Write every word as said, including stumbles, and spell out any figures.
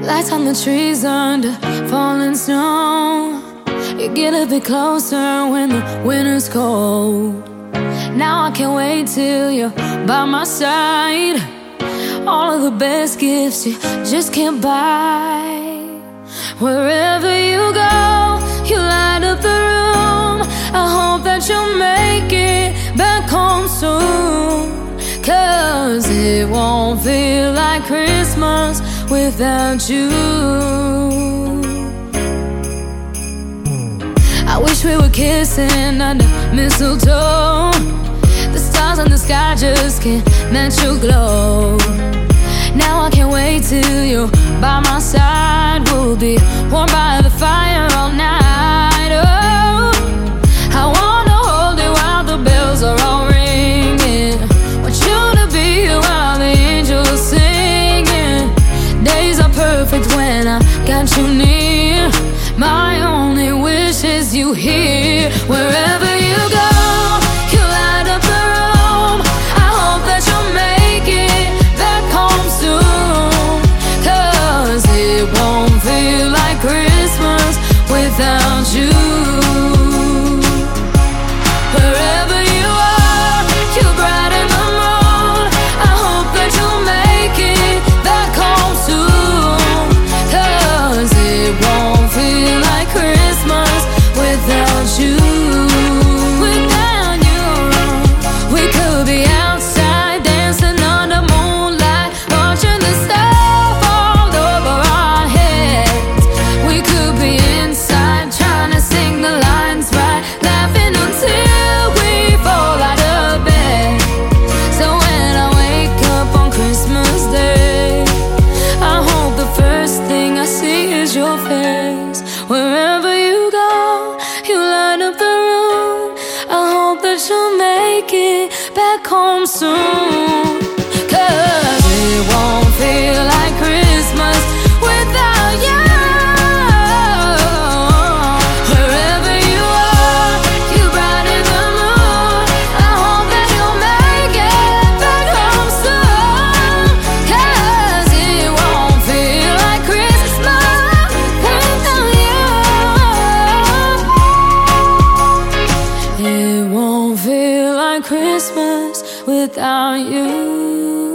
Lights on the trees under falling snow. You get a bit closer when the winter's cold. Now I can't wait till you're by my side. All of the best gifts you just can't buy. Wherever you go, you light up the room. I hope that you'll make it back home soon, 'cause it won't feel like Christmas without you. I wish we were kissing under mistletoe. The stars in the sky just can't match your glow. Now I can't wait till you're by my side. We'll be warm by the fire all night. Oh, I wanna hold you while the bells are all ringing. Want you to be here while the angels singing. Days are perfect when I got you near. My only wish is you here. Wherever you go, you light up the room. I hope that you'll make it back home soon, 'cause it won't feel like Christmas without you. Wherever you are, you brighten the moon. I hope that you'll make it back home soon, 'cause it won't feel like Christmas without you. Without you, we could be outside dancing under moonlight, watching the stars fall over our heads. We could be inside trying to sing the lines right, laughing until we fall out of bed. So when I wake up on Christmas Day, I hope the first thing I see is your face. Wherever you go, you light up the room. I hope that you'll make it back home soon, 'cause it won't feel like Christmas without you. Wherever you are, you brighten the moon. I hope that you'll make it back home soon, 'cause it won't feel like Christmas without you. It won't feel like Christmas without you.